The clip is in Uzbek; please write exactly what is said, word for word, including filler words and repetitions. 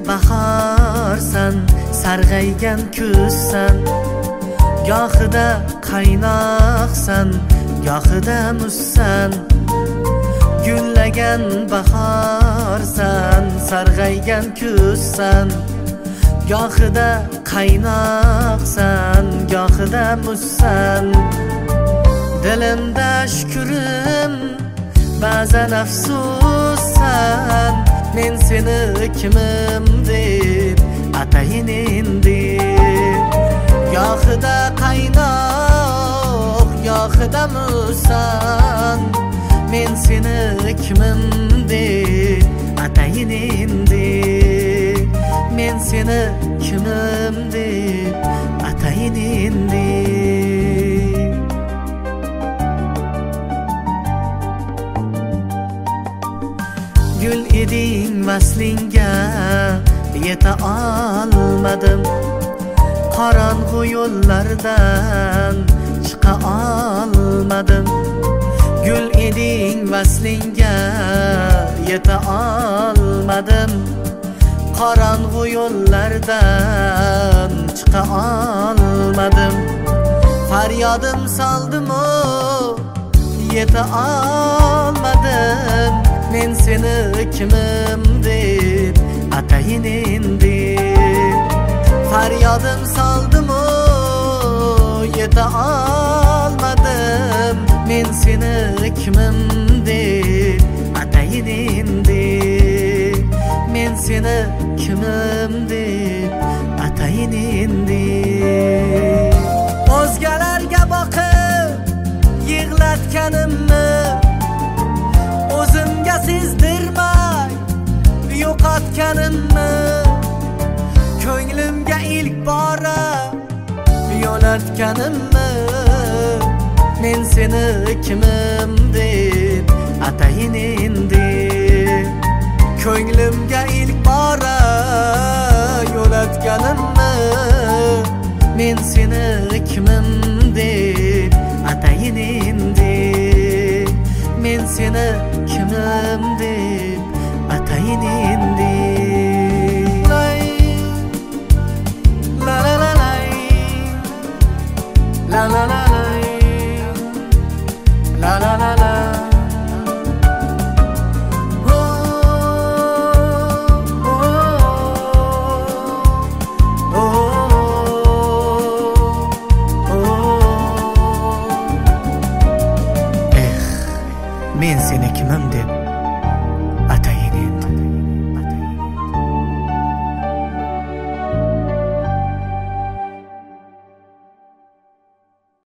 bahorsan, sarg'aygan kuzsan, gohida qaynoqsan, gohida muzsan. Gullagan bahorsan, sarg'aygan kuzsan, gohida qaynoqsan, gohida muzsan. Dilimda shukrim, ba'zan afsussan. Men seni kimim deb atayin endi. Gohida qaynoq, gohida muzsan. Men seni kimim deb atayin endi. Men seni kimim deb atayin endi. Gul eding vaslinga yeta olmadim. Qorong'u yo'llardan chiqa olmadim. Gul eding vaslinga yeta olmadim. Qorong'u yo'llardan chiqa olmadim. Faryodim soldim-u, yeta olmadim. Men seni kimim deb atayin endi. Faryodim soldim-u, yeta olmadim. Men seni kimim deb atayin endi. Men seni kimim deb atayin endi. O'zgalarga boqib yig'latganimni o'zimga sezdirmay yo'qotganimni, ko'nglimga ilk bora yo'latganimni. Men seni kimim deb atayin endi. Ko'nglimga ilk bora yo'latganimni. Men seni kimim deb atayin endi. Men seni kimim deb atayin endi. La la la la la la la la la la la. Men seni kimim deb